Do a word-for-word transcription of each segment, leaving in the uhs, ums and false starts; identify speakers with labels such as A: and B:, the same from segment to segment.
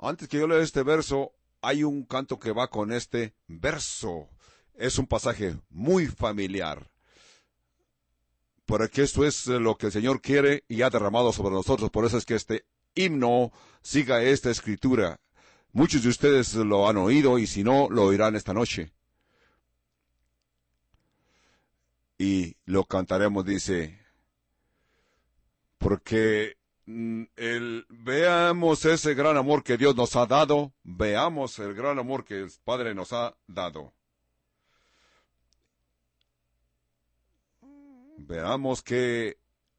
A: Antes que yo lea este verso, hay un canto que va con este verso. Es un pasaje muy familiar. Porque esto es lo que el Señor quiere y ha derramado sobre nosotros. Por eso es que este himno siga esta escritura. Muchos de ustedes lo han oído y si no, lo oirán esta noche. Y lo cantaremos, dice, porque mm, el, veamos ese gran amor que Dios nos ha dado, veamos el gran amor que el Padre nos ha dado. Veamos qué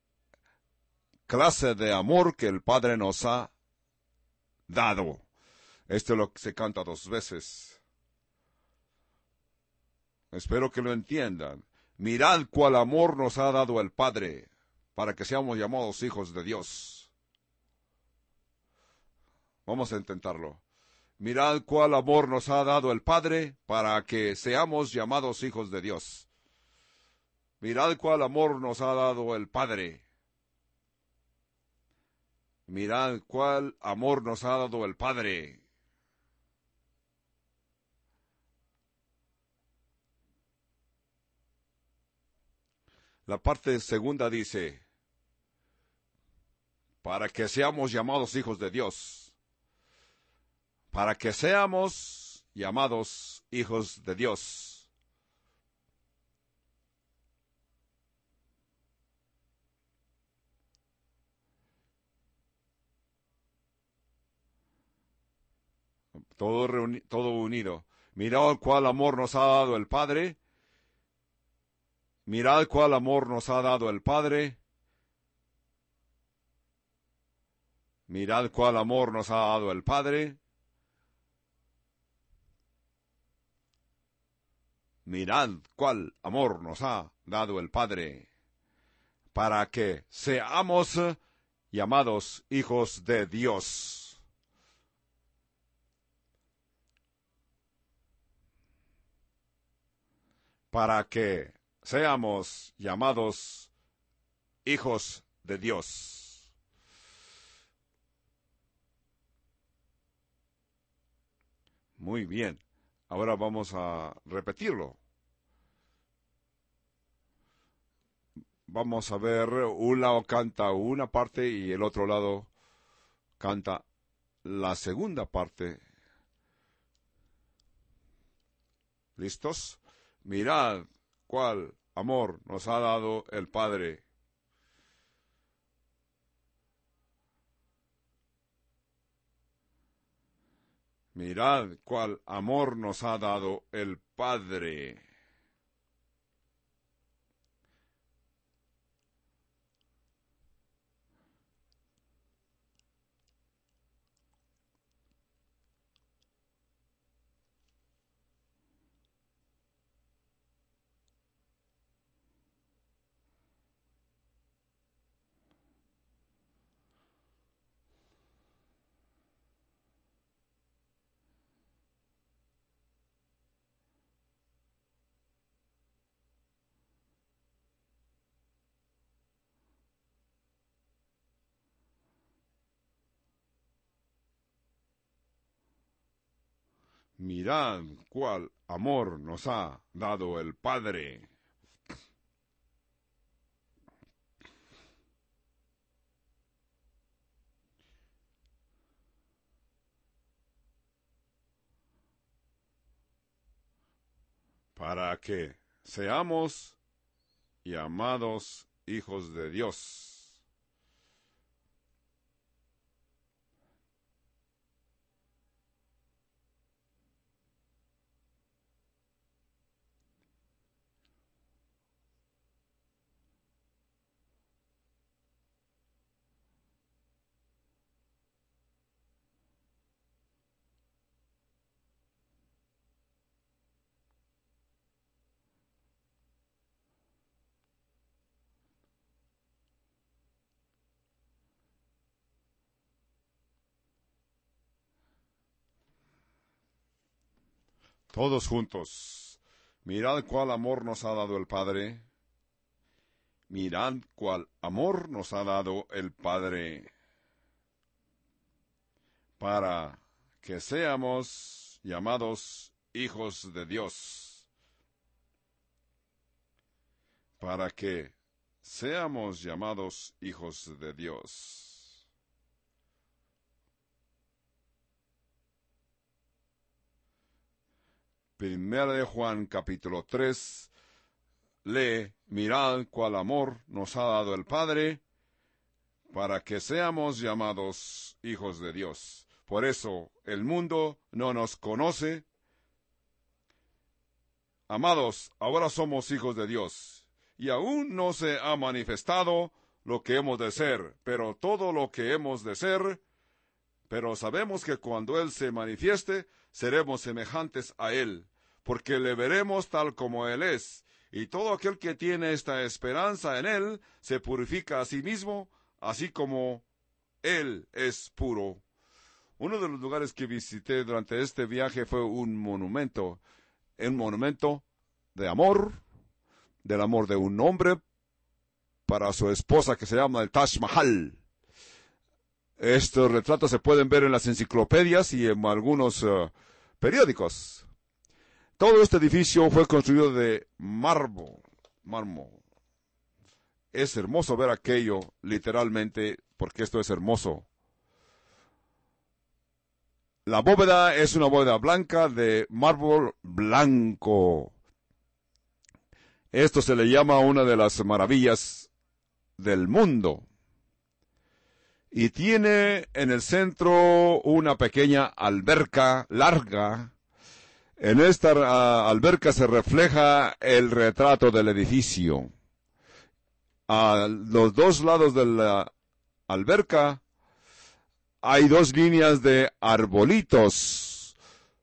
A: clase de amor que el Padre nos ha dado. Esto es lo que se canta dos veces. Espero que lo entiendan. Mirad cuál amor nos ha dado el Padre, para que seamos llamados hijos de Dios. Vamos a intentarlo. Mirad cuál amor nos ha dado el Padre, para que seamos llamados hijos de Dios. Mirad cuál amor nos ha dado el Padre. Mirad cuál amor nos ha dado el Padre. La parte segunda dice, para que seamos llamados hijos de Dios. Para que seamos llamados hijos de Dios. Todo, reuni todo unido. Mirad cuál amor nos ha dado el Padre. Mirad cuál amor nos ha dado el Padre. Mirad cuál amor nos ha dado el Padre. Mirad cuál amor nos ha dado el Padre, para que seamos llamados hijos de Dios. Para que seamos llamados hijos de Dios. Muy bien. Ahora vamos a repetirlo. Vamos a ver, un lado canta una parte y el otro lado canta la segunda parte. ¿Listos? Mirad cuál amor nos ha dado el Padre. Mirad cuál amor nos ha dado el Padre. Mirad cuál amor nos ha dado el Padre. Para que seamos llamados hijos de Dios. Todos juntos. Mirad cuál amor nos ha dado el Padre. Mirad cuál amor nos ha dado el Padre, para que seamos llamados hijos de Dios. Para que seamos llamados hijos de Dios. Primera de Juan, capítulo tres, lee, mirad cuál amor nos ha dado el Padre, para que seamos llamados hijos de Dios. Por eso el mundo no nos conoce. Amados, ahora somos hijos de Dios, y aún no se ha manifestado lo que hemos de ser, pero todo lo que hemos de ser, pero sabemos que cuando Él se manifieste, seremos semejantes a Él, porque le veremos tal como Él es, y todo aquel que tiene esta esperanza en Él, se purifica a sí mismo, así como Él es puro. Uno de los lugares que visité durante este viaje fue un monumento, un monumento de amor, del amor de un hombre para su esposa, que se llama el Taj Mahal. Estos retratos se pueden ver en las enciclopedias y en algunos uh, periódicos. Todo este edificio fue construido de mármol, mármol. Es hermoso ver aquello, literalmente, porque esto es hermoso. La bóveda es una bóveda blanca de mármol blanco. Esto se le llama una de las maravillas del mundo. Y tiene en el centro una pequeña alberca larga. En esta uh, alberca se refleja el retrato del edificio. A los dos lados de la alberca hay dos líneas de arbolitos.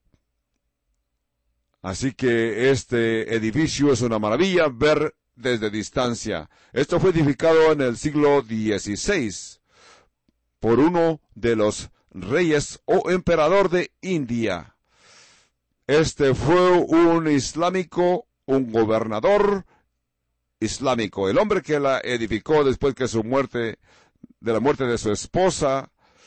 A: Así que este edificio es una maravilla ver desde distancia. Esto fue edificado en el siglo dieciséis por uno de los reyes o emperador de India. Este fue un islámico, un gobernador islámico. El hombre que la edificó después que su muerte, de la muerte de su esposa,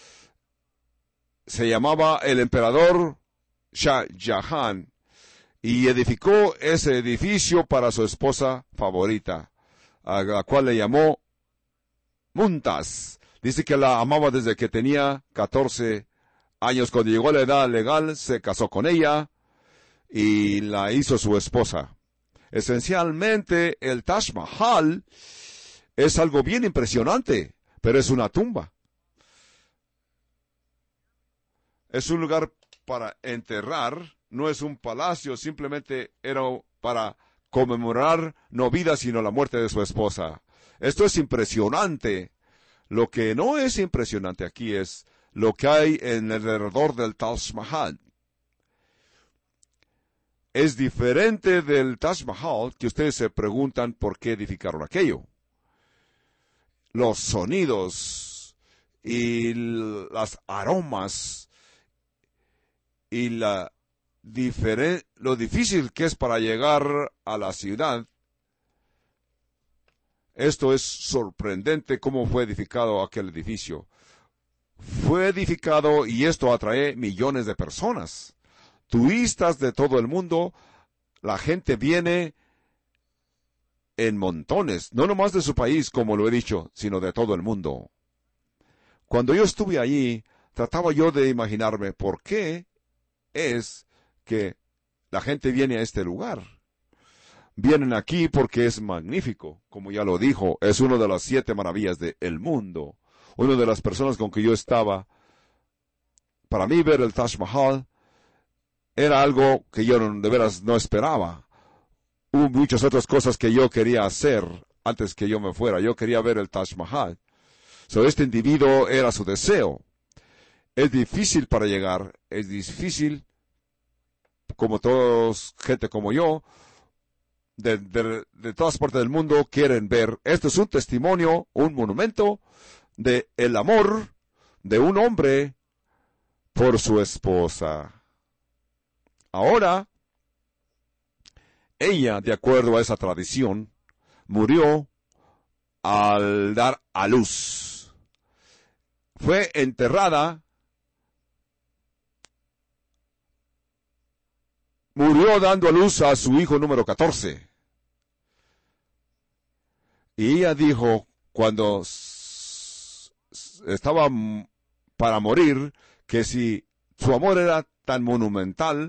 A: se llamaba el emperador Shah Jahan, y edificó ese edificio para su esposa favorita, a la cual le llamó Mumtaz. Dice que la amaba desde que tenía catorce años. Cuando llegó a la edad legal, se casó con ella y la hizo su esposa. Esencialmente, el Taj Mahal es algo bien impresionante, pero es una tumba. Es un lugar para enterrar, no es un palacio, simplemente era para conmemorar no vida, sino la muerte de su esposa. Esto es impresionante. Lo que no es impresionante aquí es lo que hay en el alrededor del Taj Mahal. Es diferente del Taj Mahal, que ustedes se preguntan por qué edificaron aquello. Los sonidos y las aromas y la diferen- lo difícil que es para llegar a la ciudad. Esto es sorprendente cómo fue edificado aquel edificio. Fue edificado y esto atrae millones de personas. Turistas de todo el mundo. La gente viene en montones, no nomás de su país, como lo he dicho, sino de todo el mundo. Cuando yo estuve allí, trataba yo de imaginarme por qué es que la gente viene a este lugar. Vienen aquí porque es magnífico, como ya lo dijo, es una de las siete maravillas del mundo. Una de las personas con que yo estaba, para mí ver el Taj Mahal era algo que yo de veras no esperaba. Hubo muchas otras cosas que yo quería hacer antes que yo me fuera. Yo quería ver el Taj Mahal. So, este individuo era su deseo. Es difícil para llegar, es difícil, como todos, gente como yo, De, de, de todas partes del mundo quieren ver. Esto es un testimonio, un monumento de el amor de un hombre por su esposa. Ahora, ella, de acuerdo a esa tradición, murió al dar a luz. Fue enterrada murió dando a luz a su hijo número catorce. Y ella dijo, cuando estaba para morir, que si su amor era tan monumental,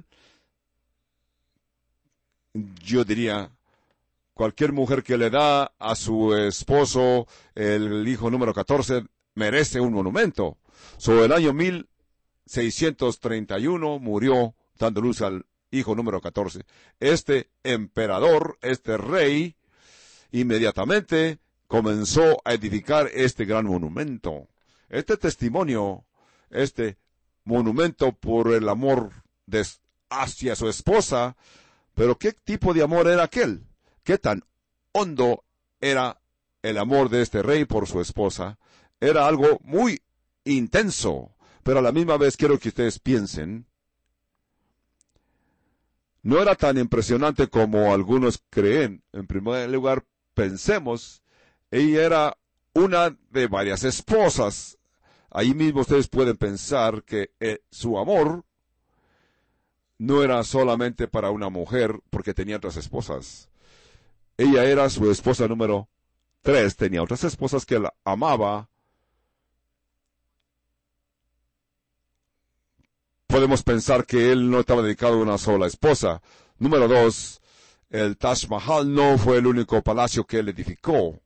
A: yo diría, cualquier mujer que le da a su esposo el hijo número catorce merece un monumento. Sobre el año mil seiscientos treinta y uno murió dando luz al hijo número catorce. Este emperador, este rey, inmediatamente comenzó a edificar este gran monumento. Este testimonio, este monumento por el amor de, hacia su esposa, pero ¿qué tipo de amor era aquel? ¿Qué tan hondo era el amor de este rey por su esposa? Era algo muy intenso, pero a la misma vez quiero que ustedes piensen, no era tan impresionante como algunos creen. En primer lugar, pensemos, ella era una de varias esposas. Ahí mismo ustedes pueden pensar que eh, su amor no era solamente para una mujer porque tenía otras esposas. Ella era su esposa número tres, tenía otras esposas que la amaba. Podemos pensar que él no estaba dedicado a una sola esposa. Número dos, el Taj Mahal no fue el único palacio que él edificó.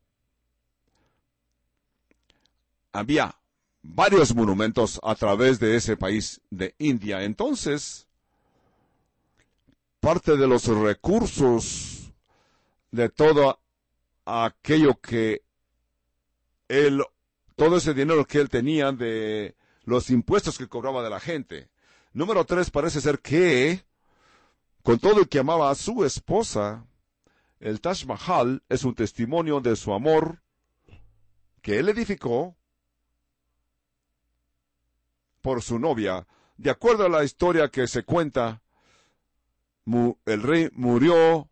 A: Había varios monumentos a través de ese país de India. Entonces, parte de los recursos de todo aquello que él, todo ese dinero que él tenía de los impuestos que cobraba de la gente. Número tres, parece ser que, con todo el que amaba a su esposa, el Taj Mahal es un testimonio de su amor que él edificó por su novia. De acuerdo a la historia que se cuenta, el rey murió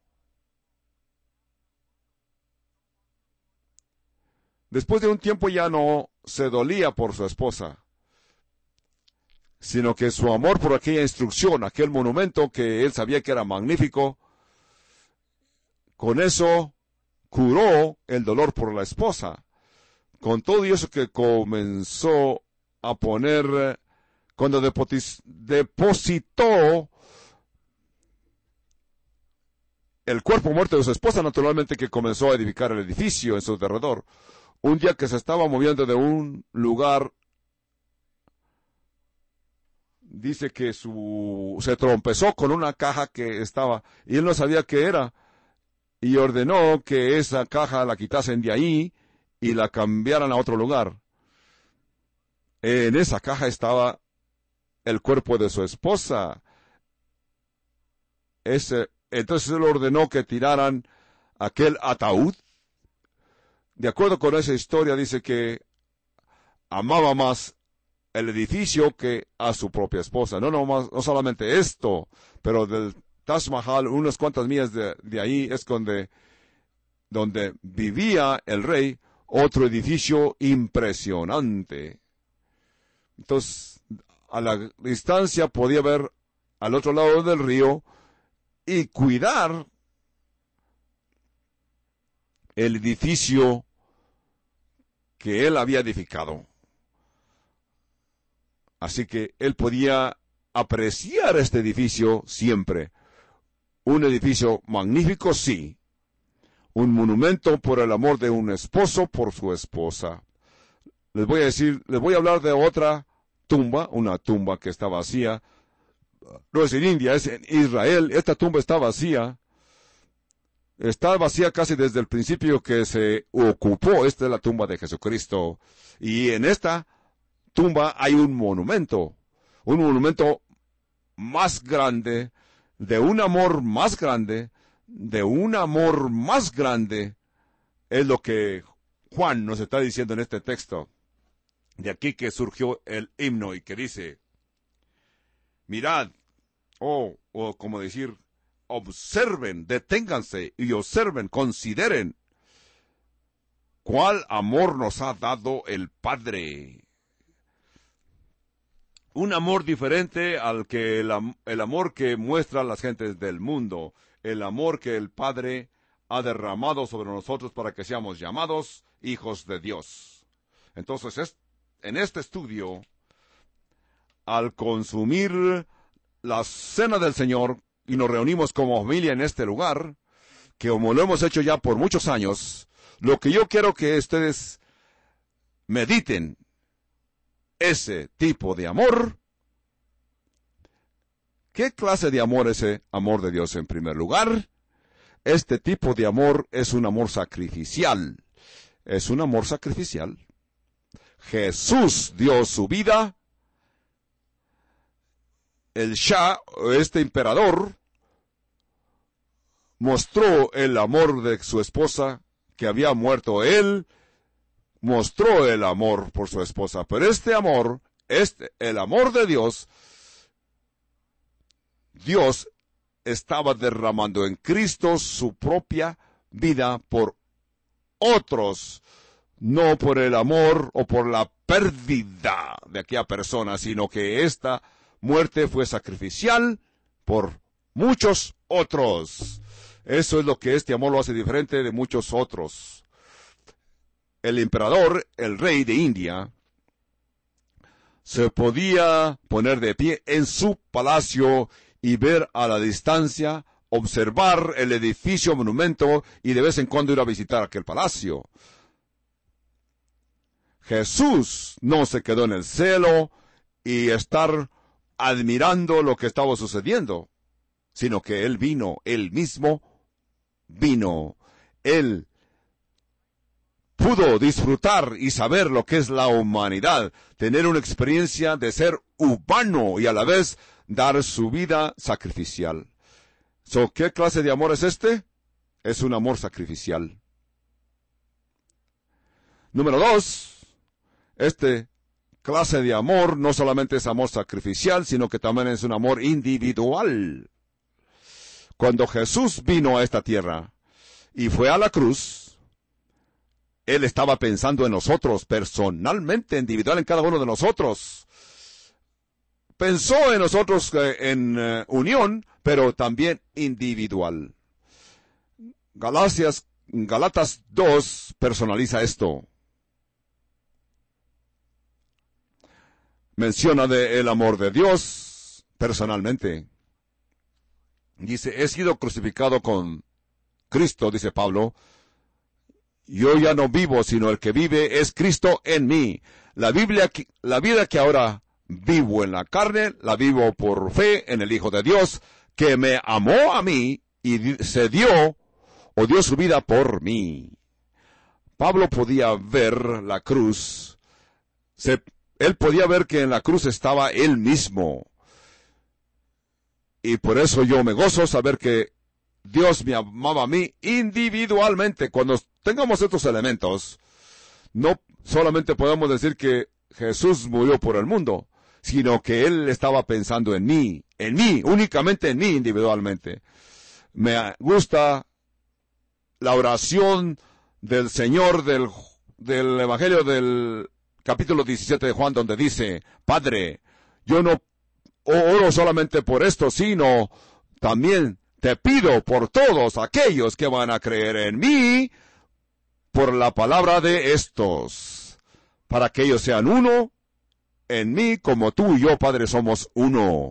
A: después de un tiempo. Ya no se dolía por su esposa, sino que su amor por aquella instrucción, aquel monumento que él sabía que era magnífico, con eso curó el dolor por la esposa. Con todo eso que comenzó a poner, cuando depositó el cuerpo muerto de su esposa, naturalmente que comenzó a edificar el edificio en su derredor. Un día que se estaba moviendo de un lugar, dice que su se trompezó con una caja que estaba, y él no sabía qué era, y ordenó que esa caja la quitasen de ahí y la cambiaran a otro lugar. En esa caja estaba el cuerpo de su esposa. Ese, entonces él ordenó que tiraran aquel ataúd. De acuerdo con esa historia, dice que amaba más el edificio que a su propia esposa. No, no, más, no solamente esto, pero del Taj Mahal, unas cuantas millas de, de ahí, es donde, donde vivía el rey, otro edificio impresionante. Entonces, a la distancia podía ver al otro lado del río y cuidar el edificio que él había edificado. Así que él podía apreciar este edificio siempre. Un edificio magnífico, sí. Un monumento por el amor de un esposo por su esposa. Les voy a decir, les voy a hablar de otra tumba, una tumba que está vacía. No es en India, es en Israel. Esta tumba está vacía. Está vacía casi desde el principio que se ocupó. Esta es la tumba de Jesucristo. Y en esta tumba hay un monumento. Un monumento más grande, de un amor más grande, de un amor más grande. Es lo que Juan nos está diciendo en este texto. De aquí que surgió el himno y que dice, mirad, o, o como decir, observen, deténganse y observen, consideren cuál amor nos ha dado el Padre. Un amor diferente al que el, am el amor que muestran las gentes del mundo. El amor que el Padre ha derramado sobre nosotros para que seamos llamados hijos de Dios. Entonces, es, en este estudio, al consumir la cena del Señor y nos reunimos como familia en este lugar, que como lo hemos hecho ya por muchos años, lo que yo quiero que ustedes mediten, ese tipo de amor. ¿Qué clase de amor es ese amor de Dios en primer lugar? Este tipo de amor es un amor sacrificial. Es un amor sacrificial. Jesús dio su vida. El Shah, este emperador, mostró el amor de su esposa, que había muerto él, mostró el amor por su esposa. Pero este amor, este, el amor de Dios, Dios estaba derramando en Cristo su propia vida por otros, no por el amor o por la pérdida de aquella persona, sino que esta muerte fue sacrificial por muchos otros. Eso es lo que este amor lo hace diferente de muchos otros. El emperador, el rey de India, se podía poner de pie en su palacio y ver a la distancia, observar el edificio, monumento, y de vez en cuando ir a visitar aquel palacio. Jesús no se quedó en el cielo y estar admirando lo que estaba sucediendo, sino que Él vino, Él mismo vino. Él pudo disfrutar y saber lo que es la humanidad, tener una experiencia de ser humano y a la vez dar su vida sacrificial. So, ¿qué clase de amor es este? Es un amor sacrificial. Número dos, este clase de amor no solamente es amor sacrificial, sino que también es un amor individual. Cuando Jesús vino a esta tierra y fue a la cruz, Él estaba pensando en nosotros, personalmente, individual en cada uno de nosotros. Pensó en nosotros eh, en uh, unión, pero también individual. Galacias, Galatas dos personaliza esto. Menciona de el amor de Dios personalmente. Dice, he sido crucificado con Cristo, dice Pablo. Yo ya no vivo, sino el que vive es Cristo en mí. La Biblia, la vida que ahora vivo en la carne, la vivo por fe en el Hijo de Dios, que me amó a mí y se dio o dio su vida por mí. Pablo podía ver la cruz. Se, él podía ver que en la cruz estaba él mismo. Y por eso yo me gozo saber que Dios me amaba a mí individualmente. Cuando tengamos estos elementos, no solamente podemos decir que Jesús murió por el mundo, sino que Él estaba pensando en mí, en mí, únicamente en mí individualmente. Me gusta la oración del Señor del, del Evangelio del capítulo diecisiete de Juan, donde dice, Padre, yo no oro solamente por esto, sino también te pido por todos aquellos que van a creer en mí, por la palabra de estos, para que ellos sean uno en mí, como tú y yo, Padre, somos uno.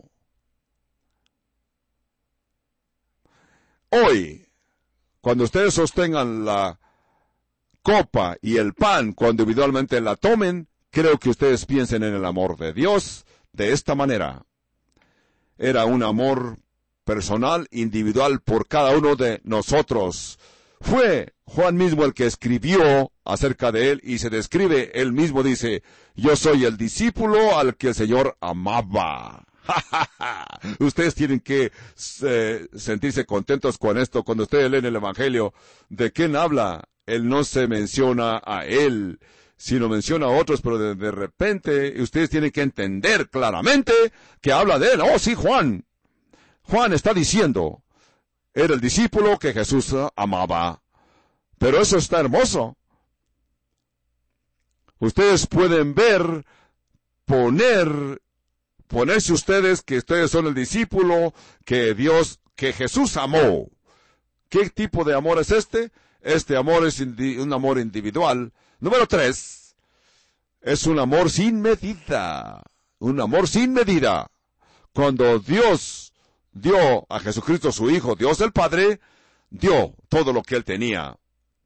A: Hoy, cuando ustedes sostengan la copa y el pan, cuando individualmente la tomen, creo que ustedes piensen en el amor de Dios de esta manera. Era un amor personal, individual, por cada uno de nosotros. Fue Juan mismo el que escribió acerca de él y se describe, él mismo dice, yo soy el discípulo al que el Señor amaba. Ustedes tienen que eh, sentirse contentos con esto. Cuando ustedes leen el Evangelio, ¿de quién habla? Él no se menciona a él, sino menciona a otros, pero de, de repente ustedes tienen que entender claramente que habla de él. Oh, sí, Juan. Juan está diciendo, era el discípulo que Jesús amaba. Pero eso está hermoso. Ustedes pueden ver, poner ponerse ustedes que ustedes son el discípulo que Dios, que Jesús amó. ¿Qué tipo de amor es este? Este amor es un amor individual. Número tres, es un amor sin medida. Un amor sin medida. Cuando Dios dio a Jesucristo su Hijo, Dios el Padre, dio todo lo que Él tenía.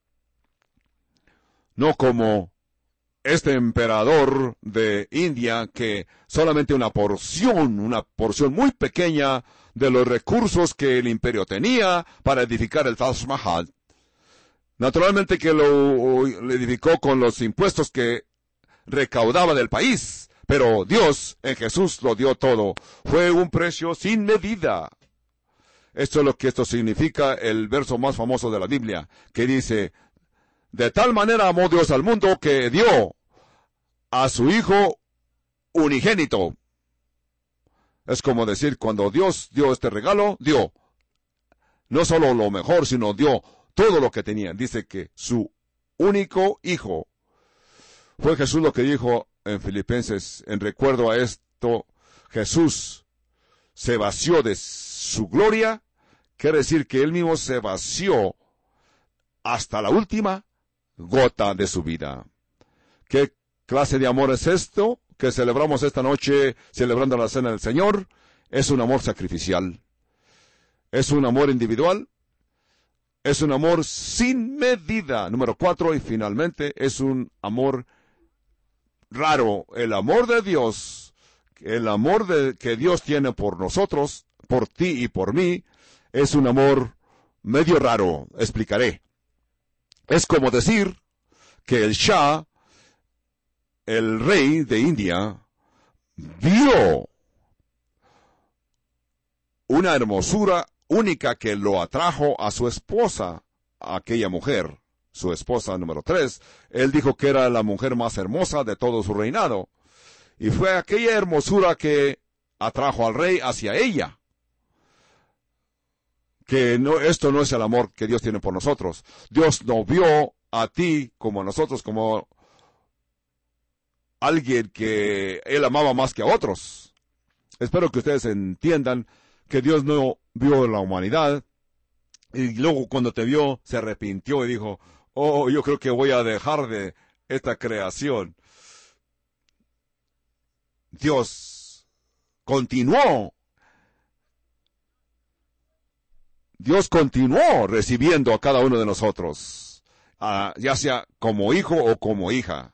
A: No como este emperador de India que solamente una porción, una porción muy pequeña de los recursos que el imperio tenía para edificar el Taj Mahal. Naturalmente que lo edificó con los impuestos que recaudaba del país, pero Dios en Jesús lo dio todo. Fue un precio sin medida. Esto es lo que esto significa, el verso más famoso de la Biblia, que dice, de tal manera amó Dios al mundo que dio a su Hijo unigénito. Es como decir, cuando Dios dio este regalo, dio no solo lo mejor, sino dio todo lo que tenía. Dice que su único Hijo. Fue Jesús lo que dijo en Filipenses, en recuerdo a esto, Jesús se vació de su gloria, quiere decir que Él mismo se vació hasta la última gota de su vida. ¿Qué clase de amor es esto que celebramos esta noche, celebrando la cena del Señor? Es un amor sacrificial. Es un amor individual. Es un amor sin medida. Número cuatro, y finalmente, es un amor raro. El amor de Dios, el amor de, que Dios tiene por nosotros, por ti y por mí, es un amor medio raro. Explicaré. Es como decir que el Shah, el rey de India, vio una hermosura única que lo atrajo a su esposa, a aquella mujer, su esposa número tres. Él dijo que era la mujer más hermosa de todo su reinado. Y fue aquella hermosura que atrajo al rey hacia ella. Que no, esto no es el amor que Dios tiene por nosotros. Dios no vio a ti como a nosotros, como alguien que Él amaba más que a otros. Espero que ustedes entiendan que Dios no vio la humanidad y luego cuando te vio se arrepintió y dijo, oh, yo creo que voy a dejar de esta creación. Dios continuó. Dios continuó recibiendo a cada uno de nosotros, uh, ya sea como hijo o como hija.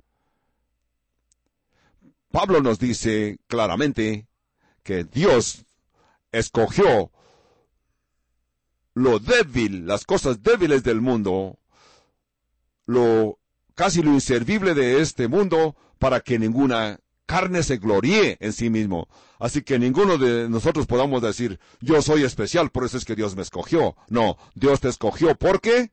A: Pablo nos dice claramente que Dios escogió lo débil, las cosas débiles del mundo, lo casi lo inservible de este mundo, para que ninguna carne se gloríe en sí mismo. Así que ninguno de nosotros podamos decir, yo soy especial, por eso es que Dios me escogió. No, Dios te escogió porque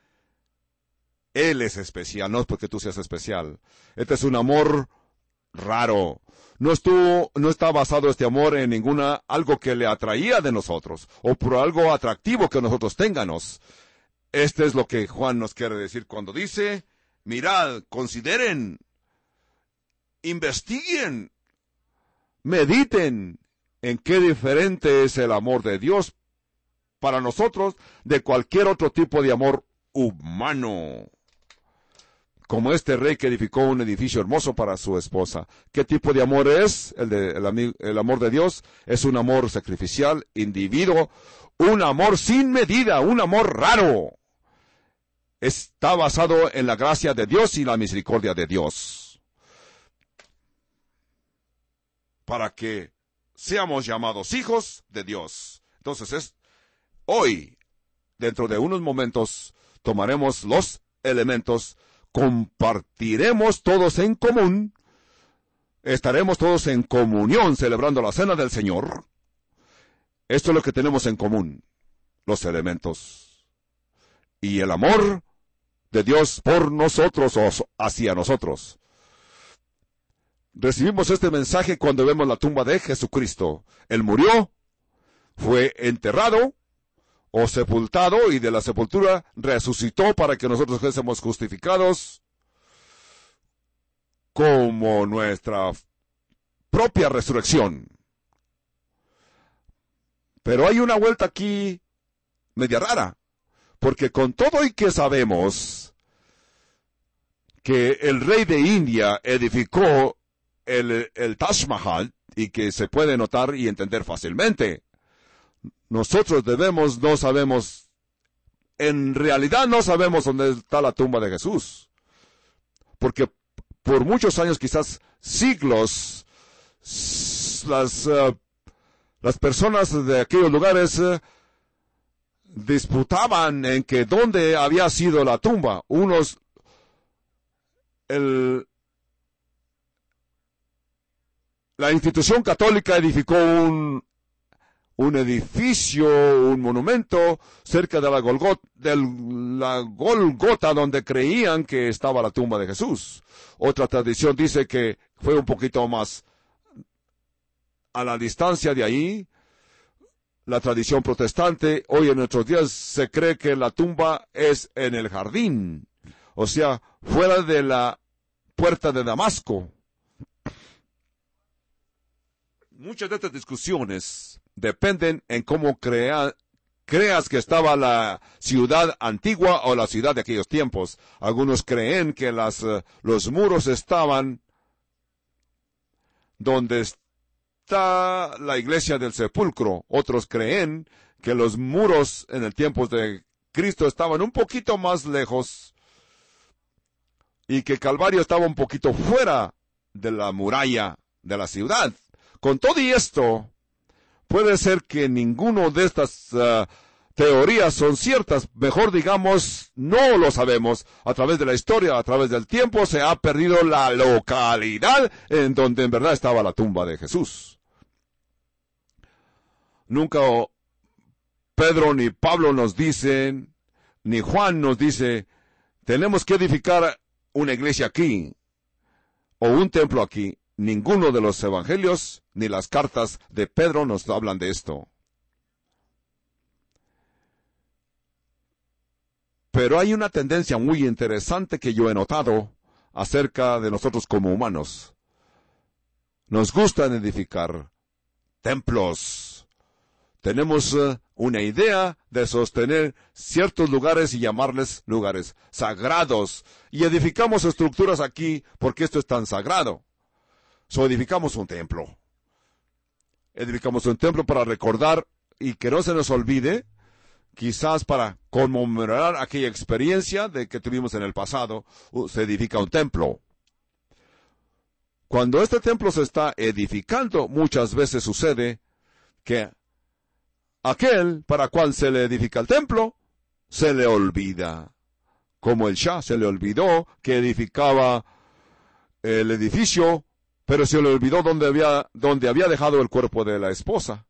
A: Él es especial, no es porque tú seas especial. Este es un amor raro. No estuvo, no está basado este amor en ninguna, algo que le atraía de nosotros, o por algo atractivo que nosotros tengamos. Este es lo que Juan nos quiere decir cuando dice, mirad, consideren, investiguen, mediten en qué diferente es el amor de Dios para nosotros de cualquier otro tipo de amor humano. Como este rey que edificó un edificio hermoso para su esposa. ¿Qué tipo de amor es? El, de, el, el amor de Dios es un amor sacrificial, individuo, un amor sin medida, un amor raro. Está basado en la gracia de Dios y la misericordia de Dios. Para que seamos llamados hijos de Dios. Entonces es hoy, dentro de unos momentos, tomaremos los elementos, compartiremos todos en común, estaremos todos en comunión celebrando la cena del Señor. Esto es lo que tenemos en común, los elementos y el amor de Dios por nosotros o hacia nosotros. Recibimos este mensaje cuando vemos la tumba de Jesucristo. Él murió, fue enterrado o sepultado, y de la sepultura resucitó para que nosotros fuésemos justificados como nuestra propia resurrección. Pero hay una vuelta aquí media rara, porque con todo y que sabemos que el rey de India edificó el, el Taj Mahal, y que se puede notar y entender fácilmente, nosotros debemos, no sabemos, en realidad no sabemos dónde está la tumba de Jesús. Porque por muchos años, quizás siglos, las, uh, las personas de aquellos lugares uh, disputaban en que dónde había sido la tumba. Unos, el, la institución católica edificó un, un edificio, un monumento cerca de la, Golgot, de la Golgota, donde creían que estaba la tumba de Jesús. Otra tradición dice que fue un poquito más a la distancia de ahí. La tradición protestante, hoy en nuestros días, se cree que la tumba es en el jardín, o sea, fuera de la puerta de Damasco. Muchas de estas discusiones dependen en cómo crea, creas que estaba la ciudad antigua o la ciudad de aquellos tiempos. Algunos creen que las, uh, los muros estaban donde está la iglesia del sepulcro. Otros creen que los muros en el tiempo de Cristo estaban un poquito más lejos y que Calvario estaba un poquito fuera de la muralla de la ciudad. Con todo y esto, puede ser que ninguno de estas uh, teorías son ciertas. Mejor digamos, no lo sabemos. A través de la historia, a través del tiempo, se ha perdido la localidad en donde en verdad estaba la tumba de Jesús. Nunca Pedro ni Pablo nos dicen, ni Juan nos dice, tenemos que edificar una iglesia aquí, o un templo aquí. Ninguno de los evangelios ni las cartas de Pedro nos hablan de esto. Pero hay una tendencia muy interesante que yo he notado acerca de nosotros como humanos. Nos gusta edificar templos. Tenemos uh, una idea de sostener ciertos lugares y llamarles lugares sagrados. Y edificamos estructuras aquí porque esto es tan sagrado. So, edificamos un templo. Edificamos un templo para recordar y que no se nos olvide, quizás para conmemorar aquella experiencia de que tuvimos en el pasado, se edifica un templo. Cuando este templo se está edificando, muchas veces sucede que aquel para cual se le edifica el templo, se le olvida. Como el Shah se le olvidó que edificaba el edificio, pero se le olvidó dónde había, dónde había dejado el cuerpo de la esposa.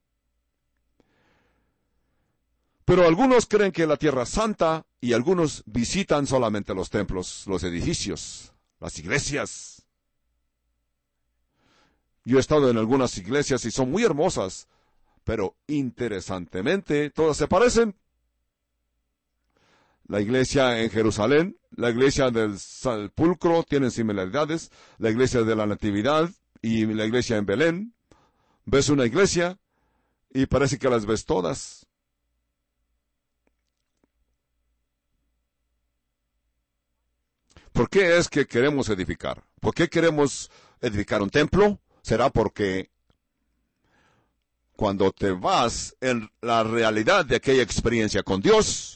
A: Pero algunos creen que la Tierra es santa y algunos visitan solamente los templos, los edificios, las iglesias. Yo he estado en algunas iglesias y son muy hermosas, pero interesantemente todas se parecen. La iglesia en Jerusalén, la iglesia del sepulcro tienen similaridades, la iglesia de la Natividad y la iglesia en Belén. Ves una iglesia y parece que las ves todas. ¿Por qué es que queremos edificar? ¿Por qué queremos edificar un templo? Será porque cuando te vas en la realidad de aquella experiencia con Dios,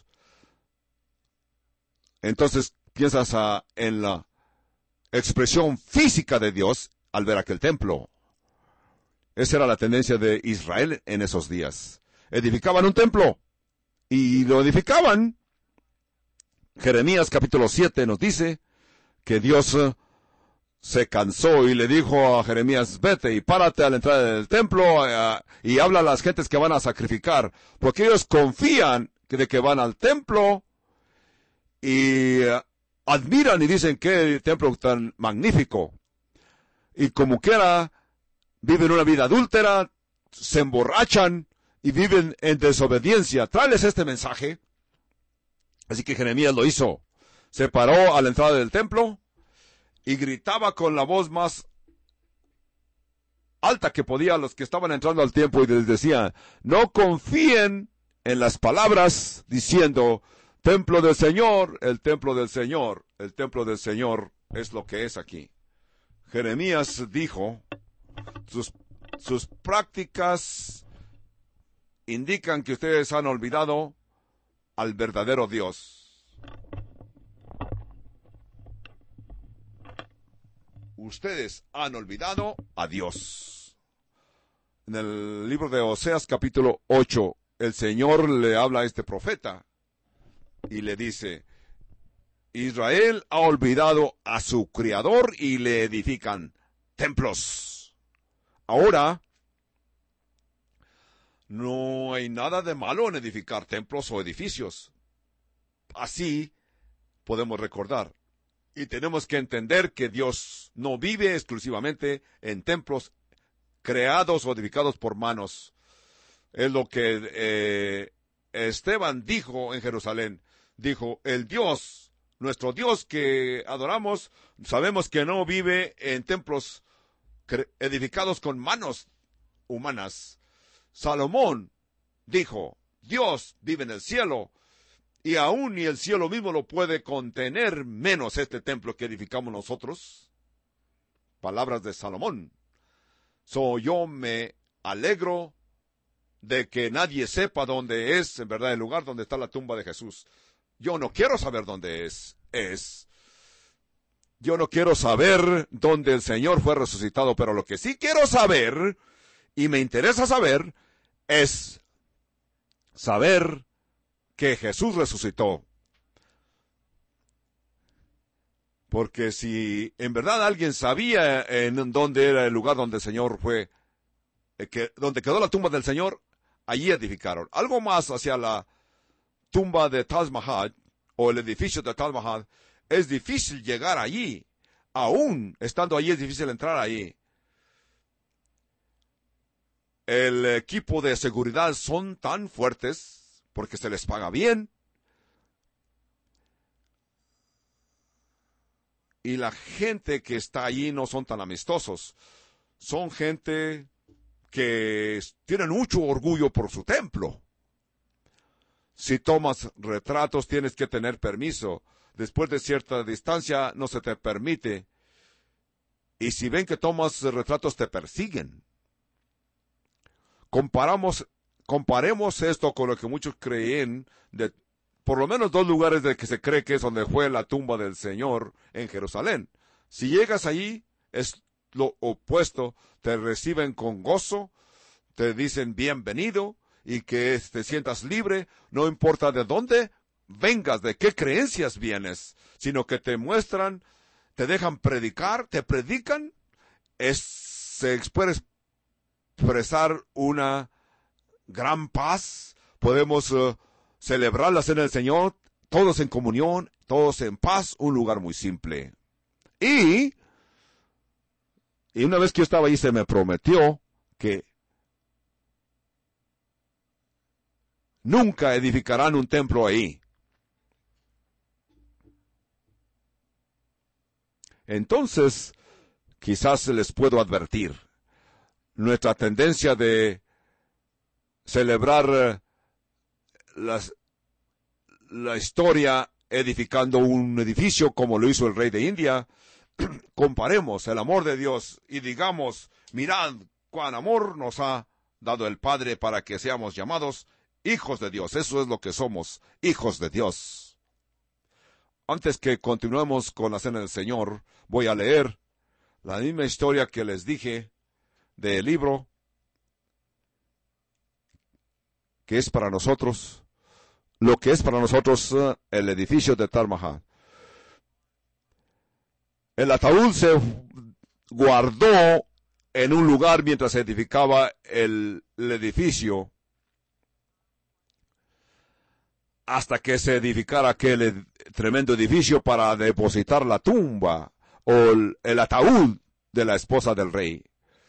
A: entonces piensas uh, en la expresión física de Dios al ver aquel templo. Esa era la tendencia de Israel en esos días. Edificaban un templo y lo edificaban. Jeremías capítulo siete nos dice que Dios uh, se cansó y le dijo a Jeremías, vete y párate a la entrada del templo uh, y habla a las gentes que van a sacrificar, porque ellos confían que de que van al templo y uh, admiran y dicen qué templo tan magnífico. Y como quiera, viven una vida adúltera, se emborrachan y viven en desobediencia. Tráeles este mensaje. Así que Jeremías lo hizo. Se paró a la entrada del templo y gritaba con la voz más alta que podía a los que estaban entrando al templo y les decía, no confíen en las palabras diciendo, templo del Señor, el templo del Señor, el templo del Señor es lo que es aquí. Jeremías dijo, sus, sus prácticas indican que ustedes han olvidado al verdadero Dios. Ustedes han olvidado a Dios. En el libro de Oseas capítulo ocho, el Señor le habla a este profeta y le dice, Israel ha olvidado a su Criador y le edifican templos. Ahora, no hay nada de malo en edificar templos o edificios. Así podemos recordar. Y tenemos que entender que Dios no vive exclusivamente en templos creados o edificados por manos. Es lo que eh, Esteban dijo en Jerusalén. Dijo, el Dios, nuestro Dios que adoramos, sabemos que no vive en templos edificados con manos humanas. Salomón dijo, Dios vive en el cielo, y aún ni el cielo mismo lo puede contener, menos este templo que edificamos nosotros. Palabras de Salomón. So, yo me alegro de que nadie sepa dónde es, en verdad, el lugar donde está la tumba de Jesús. Yo no quiero saber dónde es. Es. Yo no quiero saber dónde el Señor fue resucitado, pero lo que sí quiero saber, y me interesa saber, es saber que Jesús resucitó. Porque si en verdad alguien sabía en dónde era el lugar donde el Señor fue, que, donde quedó la tumba del Señor, allí edificaron. Algo más hacia la tumba de Taj Mahal, o el edificio de Taj Mahal, es difícil llegar allí. Aún estando allí es difícil entrar allí. El equipo de seguridad son tan fuertes, porque se les paga bien. Y la gente que está allí no son tan amistosos. Son gente que tienen mucho orgullo por su templo. Si tomas retratos tienes que tener permiso. Después de cierta distancia no se te permite. Y si ven que tomas retratos te persiguen. Comparamos, comparemos esto con lo que muchos creen de por lo menos dos lugares de que se cree que es donde fue la tumba del Señor en Jerusalén. Si llegas allí, es lo opuesto. Te reciben con gozo, te dicen bienvenido y que te sientas libre, no importa de dónde vengas, de qué creencias vienes, sino que te muestran, te dejan predicar, te predican, es, se puede expresar una gran paz. Podemos uh, celebrar la cena del Señor, todos en comunión, todos en paz, un lugar muy simple. Y, y una vez que yo estaba ahí se me prometió que nunca edificarán un templo ahí. Entonces, quizás les puedo advertir, nuestra tendencia de celebrar las, la historia edificando un edificio como lo hizo el rey de India, comparemos el amor de Dios y digamos, mirad cuán amor nos ha dado el Padre para que seamos llamados hijos de Dios. Eso es lo que somos, hijos de Dios. Antes que continuemos con la cena del Señor, voy a leer la misma historia que les dije del libro que es para nosotros, lo que es para nosotros uh, el edificio de Taj Mahal. El ataúd se guardó en un lugar mientras se edificaba el, el edificio, hasta que se edificara aquel ed- tremendo edificio para depositar la tumba o el, el ataúd de la esposa del rey.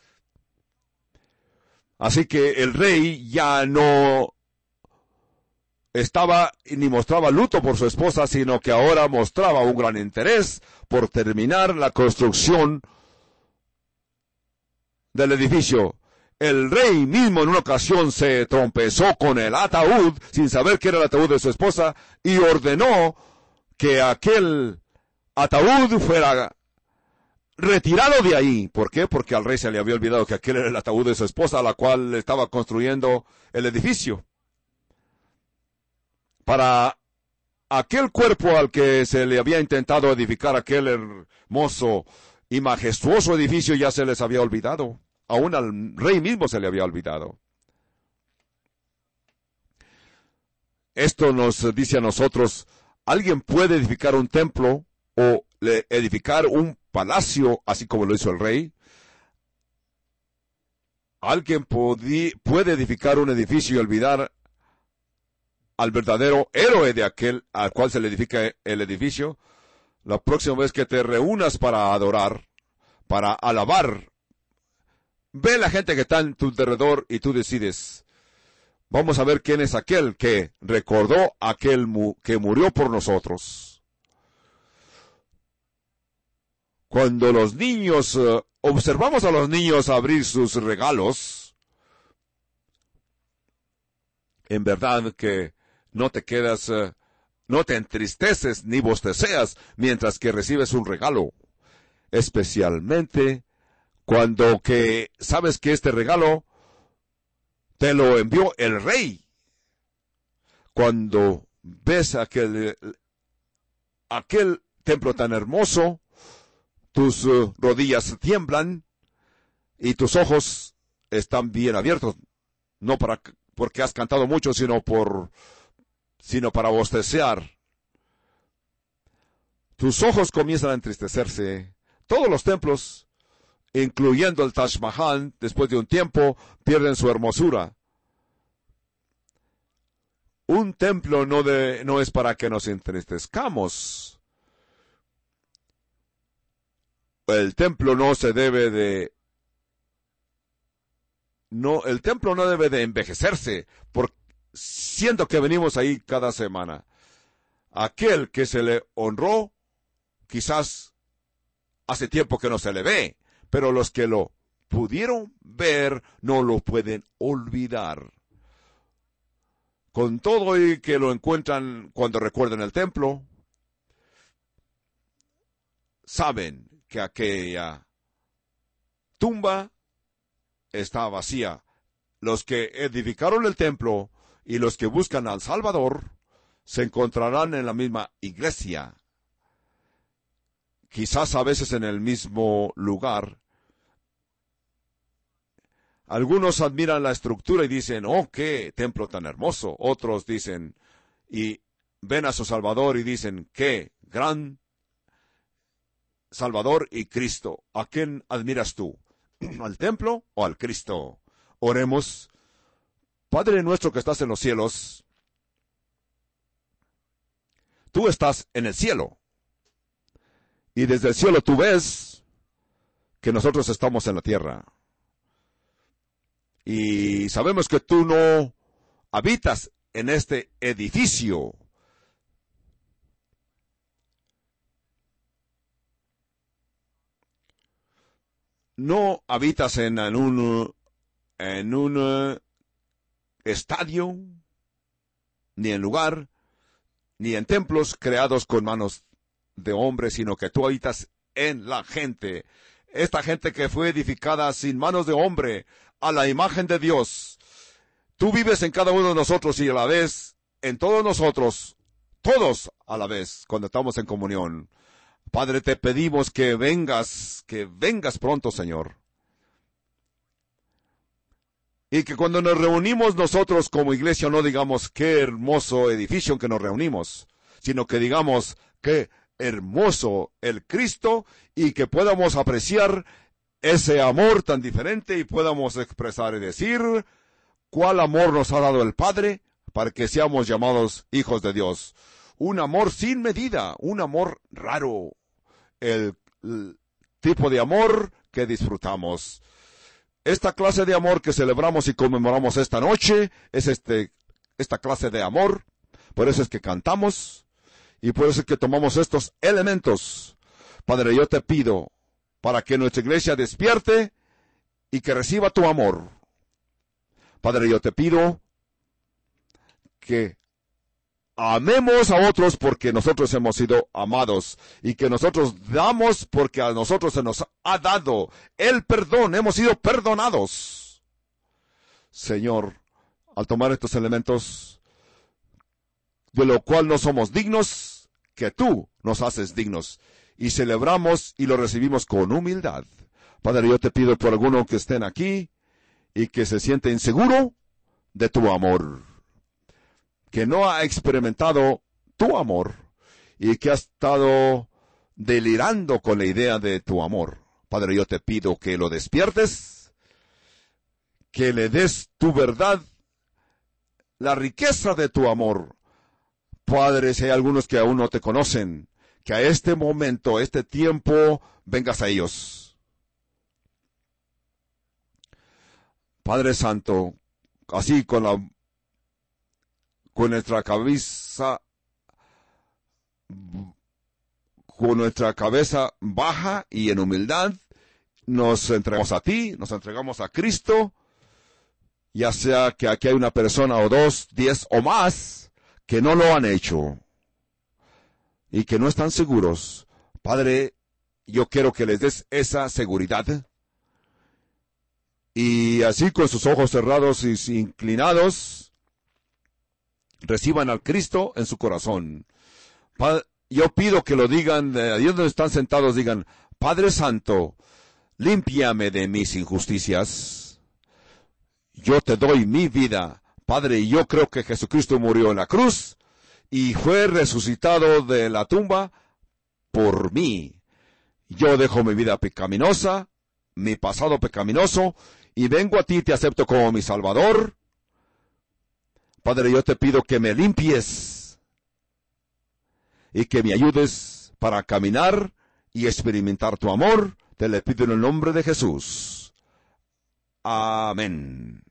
A: Así que el rey ya no estaba ni mostraba luto por su esposa, sino que ahora mostraba un gran interés por terminar la construcción del edificio. El rey mismo en una ocasión se trompezó con el ataúd sin saber que era el ataúd de su esposa y ordenó que aquel ataúd fuera retirado de ahí. ¿Por qué? Porque al rey se le había olvidado que aquel era el ataúd de su esposa, a la cual estaba construyendo el edificio. Para aquel cuerpo al que se le había intentado edificar aquel hermoso y majestuoso edificio ya se les había olvidado. Aún al rey mismo se le había olvidado. Esto nos dice a nosotros, alguien puede edificar un templo o edificar un palacio, así como lo hizo el rey. Alguien puede edificar un edificio y olvidar al verdadero héroe de aquel al cual se le edifica el edificio. La próxima vez que te reúnas para adorar, para alabar, ve la gente que está en tu alrededor y tú decides, vamos a ver quién es aquel que recordó aquel mu- que murió por nosotros. Cuando los niños, uh, observamos a los niños abrir sus regalos, en verdad que no te quedas, uh, no te entristeces ni bosteceas mientras que recibes un regalo. Especialmente cuando que sabes que este regalo te lo envió el rey. Cuando ves aquel, aquel templo tan hermoso, tus uh, rodillas tiemblan y tus ojos están bien abiertos, no para porque has cantado mucho, sino por sino para bostecear. Tus ojos comienzan a entristecerse. Todos los templos, incluyendo el Taj Mahal, después de un tiempo, pierden su hermosura. Un templo no, de, no es para que nos entristezcamos. El templo no se debe de... No, el templo no debe de envejecerse, por, siendo que venimos ahí cada semana. Aquel que se le honró, quizás hace tiempo que no se le ve, pero los que lo pudieron ver no lo pueden olvidar. Con todo y que lo encuentran cuando recuerdan el templo, saben que aquella tumba está vacía. Los que edificaron el templo y los que buscan al Salvador se encontrarán en la misma iglesia. Quizás a veces en el mismo lugar. Algunos admiran la estructura y dicen, oh, qué templo tan hermoso. Otros dicen, y ven a su Salvador y dicen, qué gran Salvador y Cristo. ¿A quién admiras tú? ¿Al templo o al Cristo? Oremos. Padre nuestro que estás en los cielos, tú estás en el cielo. Y desde el cielo tú ves que nosotros estamos en la tierra. Y sabemos que tú no habitas en este edificio. No habitas en, en un, en un uh, estadio, ni en lugar, ni en templos creados con manos de hombre, sino que tú habitas en la gente. Esta gente que fue edificada sin manos de hombre, a la imagen de Dios. Tú vives en cada uno de nosotros y a la vez en todos nosotros, todos a la vez, cuando estamos en comunión. Padre, te pedimos que vengas, que vengas pronto, Señor. Y que cuando nos reunimos nosotros como iglesia no digamos qué hermoso edificio en que nos reunimos, sino que digamos qué hermoso el Cristo y que podamos apreciar ese amor tan diferente y podamos expresar y decir cuál amor nos ha dado el Padre para que seamos llamados hijos de Dios. Un amor sin medida, un amor raro, el, el tipo de amor que disfrutamos. Esta clase de amor que celebramos y conmemoramos esta noche es este, esta clase de amor. Por eso es que cantamos y por eso es que tomamos estos elementos. Padre, yo te pido para que nuestra iglesia despierte y que reciba tu amor. Padre, yo te pido que amemos a otros porque nosotros hemos sido amados y que nosotros damos porque a nosotros se nos ha dado el perdón, hemos sido perdonados. Señor, al tomar estos elementos, de lo cual no somos dignos, que tú nos haces dignos, y celebramos y lo recibimos con humildad. Padre, yo te pido por alguno que estén aquí y que se siente inseguro de tu amor, que no ha experimentado tu amor y que ha estado delirando con la idea de tu amor. Padre, yo te pido que lo despiertes, que le des tu verdad, la riqueza de tu amor. Padre, si hay algunos que aún no te conocen, que a este momento, a este tiempo, vengas a ellos. Padre Santo, así con la con nuestra cabeza con nuestra cabeza baja y en humildad, nos entregamos a ti, nos entregamos a Cristo, ya sea que aquí hay una persona o dos, diez o más, que no lo han hecho y que no están seguros. Padre, yo quiero que les des esa seguridad. Y así con sus ojos cerrados y inclinados, reciban al Cristo en su corazón. Padre, yo pido que lo digan, ahí donde están sentados, digan: Padre Santo, límpiame de mis injusticias. Yo te doy mi vida. Padre, y yo creo que Jesucristo murió en la cruz y fue resucitado de la tumba por mí. Yo dejo mi vida pecaminosa, mi pasado pecaminoso, y vengo a ti y te acepto como mi Salvador. Padre, yo te pido que me limpies y que me ayudes para caminar y experimentar tu amor. Te lo pido en el nombre de Jesús. Amén.